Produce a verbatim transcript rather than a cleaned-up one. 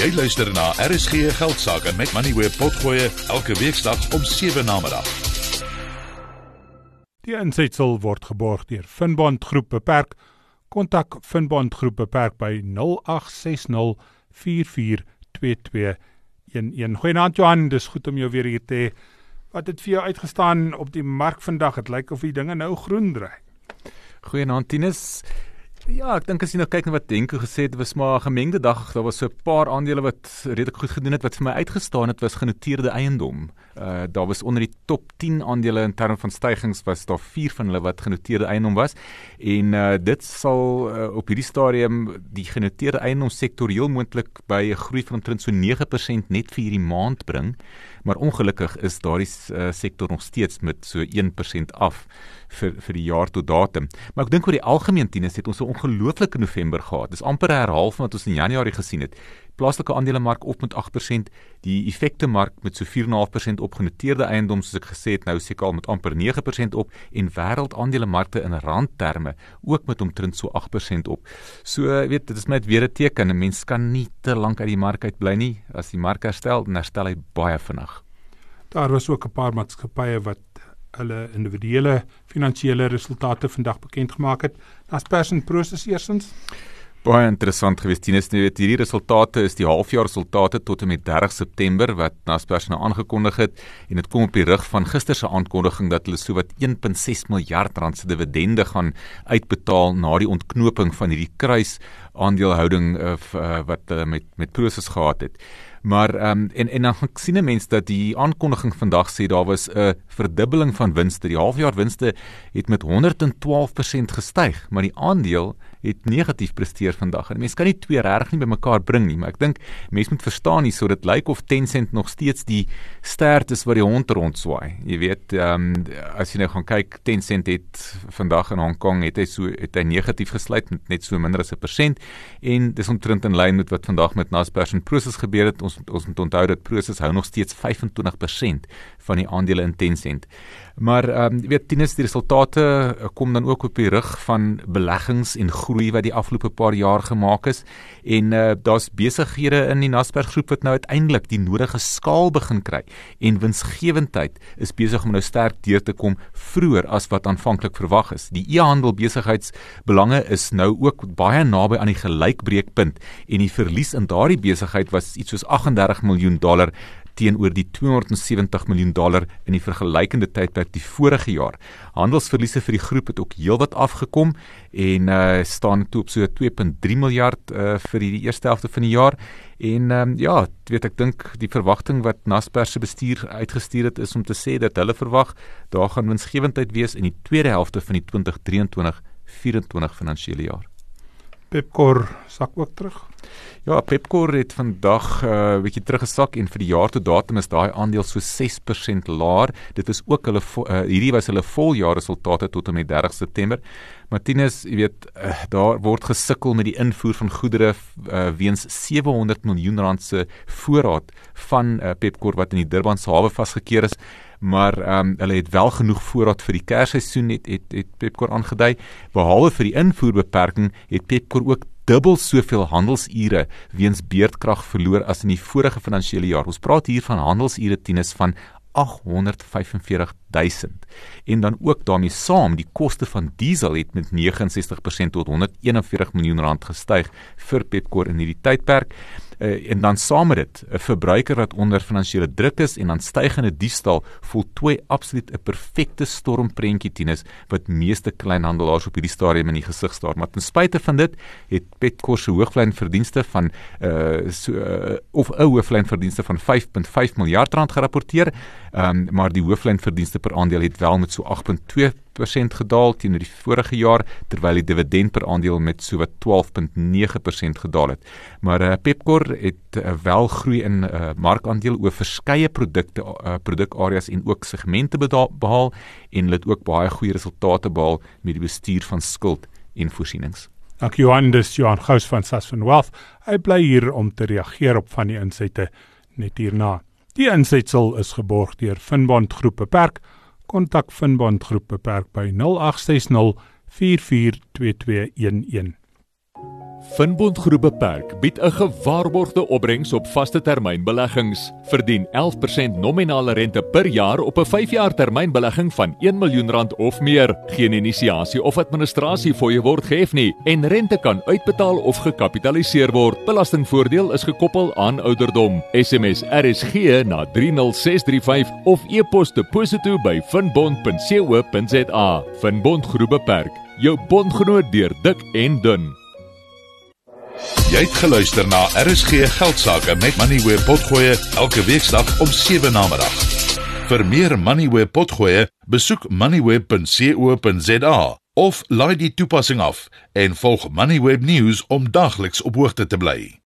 Jy luister na R S G Geldsaake met Moneyweb Potgoe elke weeksdag om sewe namiddag. Die insetsel word geborg deur Finbond Groep Beperk. Kontak Finbond Groep Beperk by nul agt ses nul vier vier twee twee een een. Goeienaand Johan, dis goed om jou weer hier te hê. Wat het vir jou uitgestaan op die mark vandag? Het lyk of die dinge nou groen draai. Goeienaand Tinus. Ja, ek dink as jy nou kyk na wat Denko gesê het, was maar 'n gemengde dag. Daar was so 'n paar aandele wat redelik goed gedoen het. Wat vir my uitgestaan het, was genoteerde eiendom. Uh, daar was onder die top tien aandele in terme van stygings, was daar vier van hulle wat genoteerde eiendom was. En uh, dit sal uh, op hierdie stadium die genoteerde eiendomssektor heel moontlik by 'n groei van omtrent so nege persent net vir hierdie maand bring. Maar ongelukkig is daardie uh, sektor nog steeds met so een persent af vir, vir die jaar tot datum. Maar ek dink oor die algemeen Tinus het ons 'n ongelooflike November gehad. Dis amper 'n herhaal van wat ons in Januarie gesien het. Plaaslike aandelemark op met agt persent, die effektemark met so vier komma vyf persent op, genoteerde eiendom soos ek gesê het nou seker al met amper nege persent op en wêreldaandelemarkte in randterme ook met omtrent so agt persent op. So weet, dit is net weer 'n teken, 'n mens kan nie te lank uit die mark uit bly nie. As die mark herstel, dan herstel hy baie vinnig. Daar was ook 'n paar maatskappye wat hulle individuele finansiële resultate vandag bekend gemaak het. Naspers en Prosus eerstens. Baie interessant gewees, Tinus. Nou weet, hierdie resultate is die halfjaar resultate tot en met dertig September wat Naspers nou aangekondig het, en dit kom op die rug van gister se aankondiging dat hulle sowat een komma ses miljard rand se dividende gaan uitbetaal na die ontknoping van hierdie kruis aandeelhouding uh, uh, wat uh, met met Prosus gehad het. Maar um, en en dan sien 'n mens dat die aankondiging vandag sê daar was 'n verdubbeling van winste. Die halfjaar winste het met honderd en twaalf persent gestyg, maar die aandeel het negatief presteer vandag. En mense kan nie twee regtig nie bymekaar bring nie, maar ek dink mense moet verstaan hier, so dit lyk of Tencent nog steeds die stert is wat die hond rondswaai. Jy weet, um, as jy nou gaan kyk, Tencent het vandag in Hong Kong het hy so het hy negatief gesluit met net so minder as 'n persent, en dis omtrent in lyn met wat vandag met Naspers en Prosus gebeur het. Ons ons moet onthou dat Prosus hou nog steeds vyf en twintig persent van die aandele in Tencent. Maar um, weet Tinus, die resultate kom dan ook op die rug van beleggings en groei wat die afgelope paar jaar gemaak is, en uh, daar's besighede in die Naspers groep wat nou uiteindelik die nodige skaal begin kry, en winsgewendheid is besig om nou sterk deur te kom vroeër as wat aanvanklik verwag is. Die e-handel besigheidsbelange is nou ook baie naby aan die gelykbreekpunt, en die verlies in daardie besigheid was iets soos agt en dertig miljoen dollar teenoor die tweehonderd en sewentig miljoen dollar in die vergelykende tydperk die vorige jaar. Handelsverliese vir die groep het ook heelwat afgekom en uh, staan toe op so twee komma drie miljard uh, vir die eerste helfte van die jaar. En um, ja, weet ek dink die verwagting wat Naspers se bestuur uitgestuur het is om te sê dat hulle verwag daar gaan winsgewendheid wees in die tweede helfte van die twintig drieëntwintig vyf-en-twintig finansiële jaar. Pepkor sak ook terug. Ja, Pepkor het vandag 'n uh, bietjie teruggesak, en vir die jaar tot datum is daai aandeel so ses persent laer. Dit is ook hulle uh, hierdie was hulle voljaarresultate tot en met dertig September. Martinus, jy weet, uh, daar word gesukkel met die invoer van goedere uh, weens sewe honderd miljoen rand se voorraad van uh, Pepkor wat in die Durbanse hawe vasgekeer is. Maar um, hulle het wel genoeg voorraad vir die kersseisoen, het, het, het Pepkor aangedui. Behalwe vir die invoerbeperking het Pepkor ook dubbel soveel handelsure weens beurtkrag verloor as in die vorige finansiële jaar. Ons praat hier van handelsure Tinus van agthonderd vyfenveertig duisend. En dan ook daarmee saam, die koste van diesel het met negenenses sestig persent tot honderd eenenveertig miljoen rand gestyg vir Pepkor in hierdie tydperk. Uh, en dan saam met dit, 'n verbruiker wat onder finansiële druk is en dan stygende diefstal, voltooi absoluut 'n perfekte stormprentjie Tinus wat meeste kleinhandelaars op hierdie stadium in die gesig staar. Maar ten spyte van dit het Pepkor se hooflynverdienste van uh, so, uh, of 'n hooflynverdienste van vyf komma vyf miljard rand gerapporteer, um, maar die hooflynverdienste per aandeel het wel met so agt komma twee persent gedaal teenoor die vorige jaar, terwyl die dividend per aandeel met so wat twaalf komma nege persent gedaal het. Maar uh, Pepkor het uh, wel groei in uh, markandeel oor verskeie produkte, uh, produkareas en ook segmente behaal, en hulle het ook baie goeie resultate behaal met die bestuur van skuld en voorsienings. Dank Johan, dis Johan Gous van Sasfin Wealth. Hy bly hier om te reageer op van die insette net hierna. Die insetsel is geborg deur Finbond Groep Beperk. Kontak Finbond Groep Beperk by nul agt ses nul vier vier twee twee een een. Finbond Groep Beperk bied 'n gewaarborgde opbrengs op vaste termynbeleggings. Verdien elf persent nominale rente per jaar op 'n vyf jaar termynbelegging van een miljoen rand of meer. Geen inisiasie of administrasie fooie word gehef nie en rente kan uitbetaal of gekapitaliseer word. Belastingvoordeel is gekoppel aan ouderdom. S M S R S G na drie nul ses drie vyf of e-pos deposito by finbond punt co punt za. Finbond Groep Beperk, jou bondgenoot deur dik en dun. Jy het geluister na R S G Geldsaake met Moneyweb Potgoe elke weeksdag om sewe namiddag. Vir meer Moneyweb Potgoe, besoek moneyweb punt co punt za of laai die toepassing af en volg Moneyweb News om dagliks op hoogte te bly.